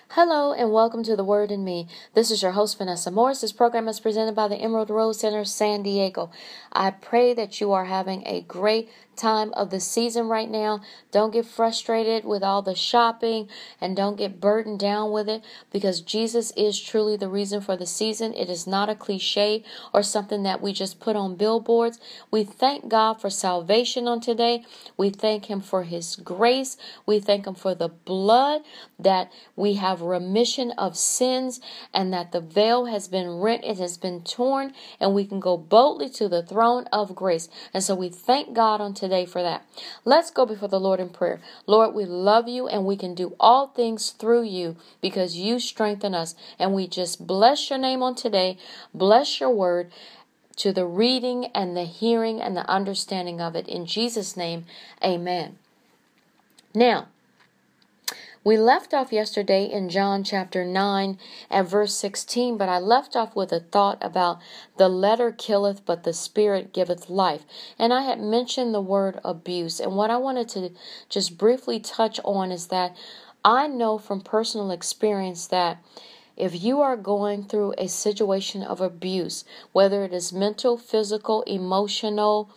Hello and welcome to The Word in Me. This is your host, Vanessa Morris. This program is presented by the Emerald Rose Center, San Diego. I pray that you are having a great time of the season right now. Don't get frustrated with all the shopping and don't get burdened down with it, because Jesus is truly the reason for the season. It is not a cliche or something that we just put on billboards. We thank God for salvation on today. We thank Him for His grace. We thank Him for the blood, that we have remission of sins, and that the veil has been rent, it has been torn, and we can go boldly to the throne of grace. And so we thank God on today for that. Let's go before the Lord in prayer. Lord, we love you and we can do all things through you because you strengthen us. And we just bless your name on today. Bless your word to the reading and the hearing and the understanding of it. In Jesus' name, amen. Now, we left off yesterday in John chapter 9 at verse 16, but I left off with a thought about the letter killeth, but the spirit giveth life. And I had mentioned the word abuse. And what I wanted to just briefly touch on is that I know from personal experience that if you are going through a situation of abuse, whether it is mental, physical, emotional,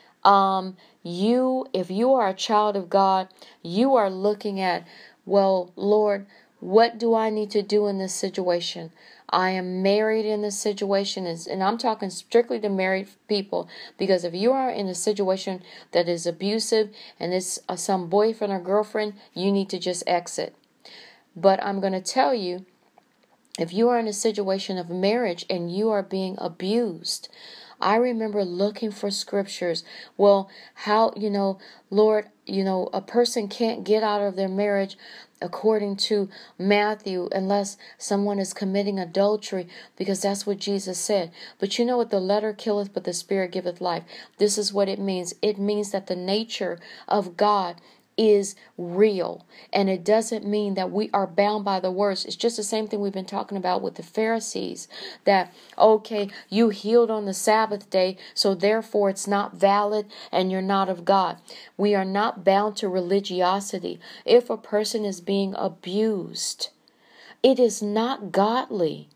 if you are a child of God, you are looking at, well, Lord, what do I need to do in this situation? I am married in this situation, and I'm talking strictly to married people, because if you are in a situation that is abusive and it's some boyfriend or girlfriend, you need to just exit. But I'm going to tell you, if you are in a situation of marriage and you are being abused, I remember looking for scriptures. Well, how, Lord, a person can't get out of their marriage according to Matthew unless someone is committing adultery, because that's what Jesus said. But you know what? The letter killeth, but the spirit giveth life. This is what it means. It means that the nature of God is real, and it doesn't mean that we are bound by the words. It's just the same thing we've been talking about with the Pharisees, that okay, you healed on the Sabbath day, so therefore it's not valid and you're not of God. We are not bound to religiosity. If a person is being abused, it is not godly.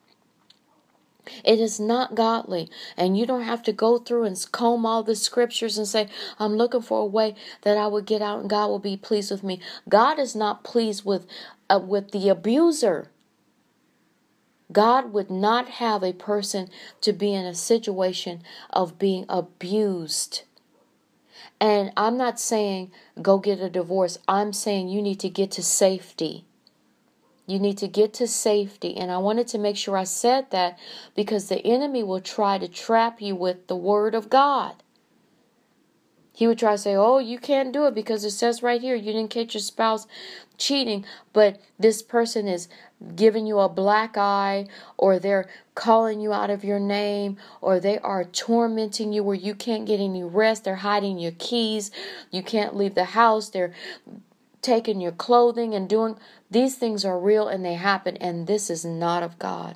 It is not godly. And you don't have to go through and comb all the scriptures and say, I'm looking for a way that I would get out and God will be pleased with me. God is not pleased with the abuser. God would not have a person to be in a situation of being abused. And I'm not saying go get a divorce. I'm saying you need to get to safety. You need to get to safety. And I wanted to make sure I said that, because the enemy will try to trap you with the word of God. He would try to say, oh, you can't do it because it says right here you didn't catch your spouse cheating, but this person is giving you a black eye, or they're calling you out of your name, or they are tormenting you where you can't get any rest. They're hiding your keys. You can't leave the house. They're taking your clothing and doing these things are real and they happen, and this is not of God.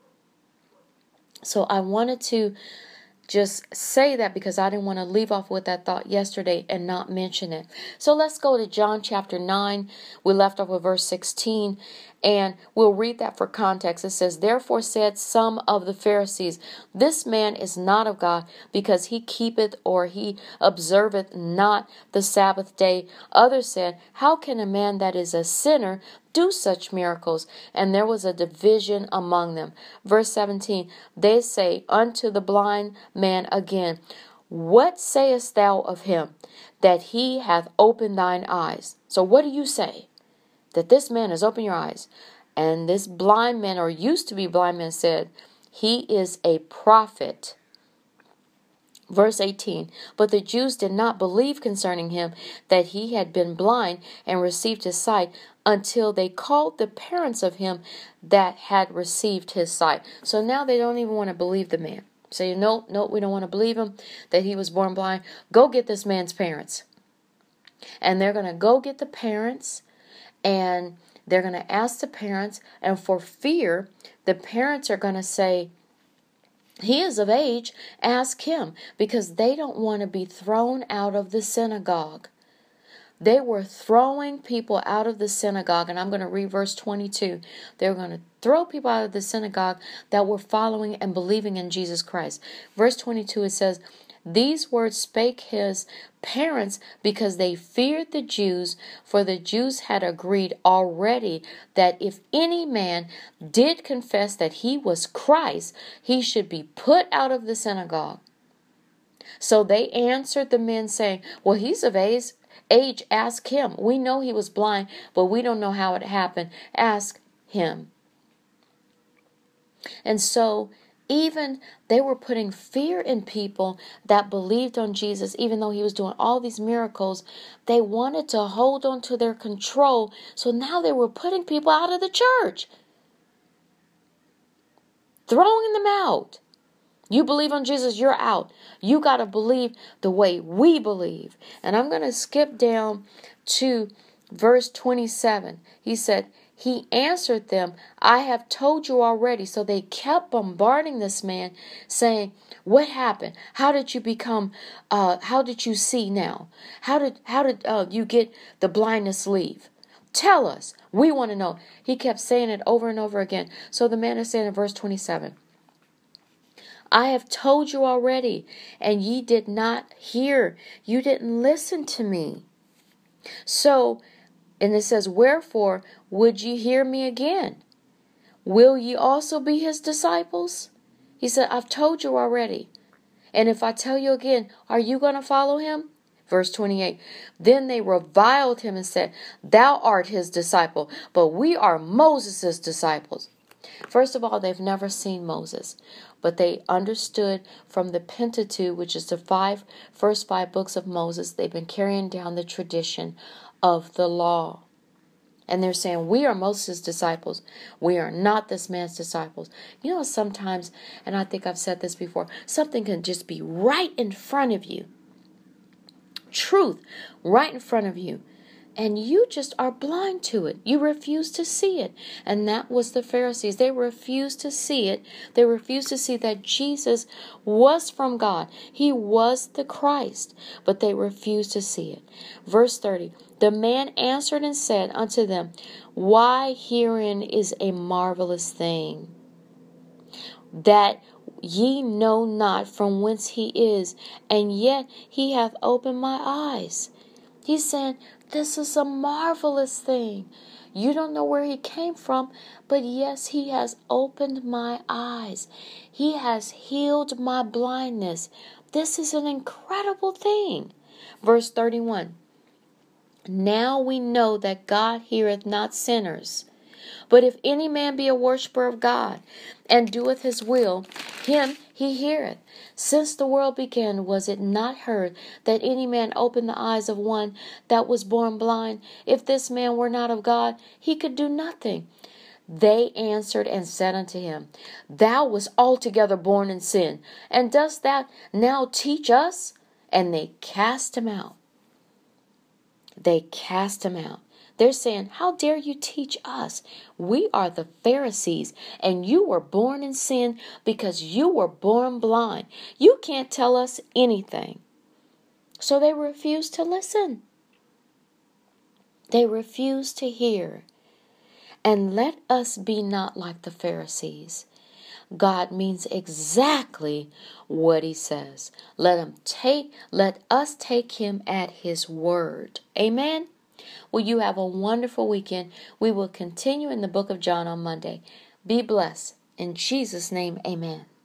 So I wanted to just say that because I didn't want to leave off with that thought yesterday and not mention it. So let's go to John chapter 9. We left off with verse 16, and we'll read that for context. It says, therefore said some of the Pharisees, this man is not of God, because he keepeth or he observeth not the Sabbath day. Others said, how can a man that is a sinner do such miracles? And there was a division among them. Verse 17, they say unto the blind man again, what sayest thou of him, that he hath opened thine eyes? So what do you say? That this man has opened your eyes. And this blind man, or used to be blind man, said, he is a prophet. Verse 18, but the Jews did not believe concerning him that he had been blind and received his sight, until they called the parents of him that had received his sight. So now they don't even want to believe the man. Say, no, we don't want to believe him that he was born blind. Go get this man's parents. And they're going to go get the parents, and they're going to ask the parents, and for fear, the parents are going to say, he is of age, ask him, because they don't want to be thrown out of the synagogue. They were throwing people out of the synagogue. And I'm going to read verse 22. They were going to throw people out of the synagogue that were following and believing in Jesus Christ. Verse 22, it says, these words spake his parents because they feared the Jews, for the Jews had agreed already that if any man did confess that he was Christ, he should be put out of the synagogue. So they answered the men, saying, well, he's of age, ask him. We know he was blind, but we don't know how it happened. Ask him. And so even they were putting fear in people that believed on Jesus, even though he was doing all these miracles. They wanted to hold on to their control. So now they were putting people out of the church, throwing them out. You believe on Jesus, you're out. You got to believe the way we believe. And I'm going to skip down to verse 27. He said, he answered them, I have told you already. So they kept bombarding this man, saying, what happened? How did you become, how did you see now? How did you get the blindness leave? Tell us. We want to know. He kept saying it over and over again. So the man is saying in verse 27, I have told you already, and ye did not hear. You didn't listen to me. So, and it says, wherefore would ye hear me again? Will ye also be his disciples? He said, I've told you already. And if I tell you again, are you going to follow him? Verse 28, then they reviled him and said, thou art his disciple, but we are Moses' disciples. First of all, they've never seen Moses, but they understood from the Pentateuch, which is the first five books of Moses. They've been carrying down the tradition of the law. And they're saying, we are Moses' disciples. We are not this man's disciples. You know, sometimes, and I think I've said this before, something can just be right in front of you. Truth right in front of you. And you just are blind to it. You refuse to see it. And that was the Pharisees. They refused to see it. They refused to see that Jesus was from God. He was the Christ. But they refused to see it. Verse 30. The man answered and said unto them, why herein is a marvelous thing, that ye know not from whence he is, and yet he hath opened my eyes. He's saying, this is a marvelous thing. You don't know where he came from, but yes, he has opened my eyes. He has healed my blindness. This is an incredible thing. Verse 31. Now we know that God heareth not sinners. But if any man be a worshipper of God, and doeth his will, him he heareth. Since the world began, was it not heard that any man opened the eyes of one that was born blind? If this man were not of God, he could do nothing. They answered and said unto him, thou wast altogether born in sin, and dost thou now teach us? And they cast him out. They cast him out. They're saying, how dare you teach us? We are the Pharisees, and you were born in sin because you were born blind. You can't tell us anything. So they refused to listen. They refused to hear. And let us be not like the Pharisees. God means exactly what he says. Let us take him at his word. Amen. Well, you have a wonderful weekend. We will continue in the book of John on Monday. Be blessed. In Jesus' name, amen.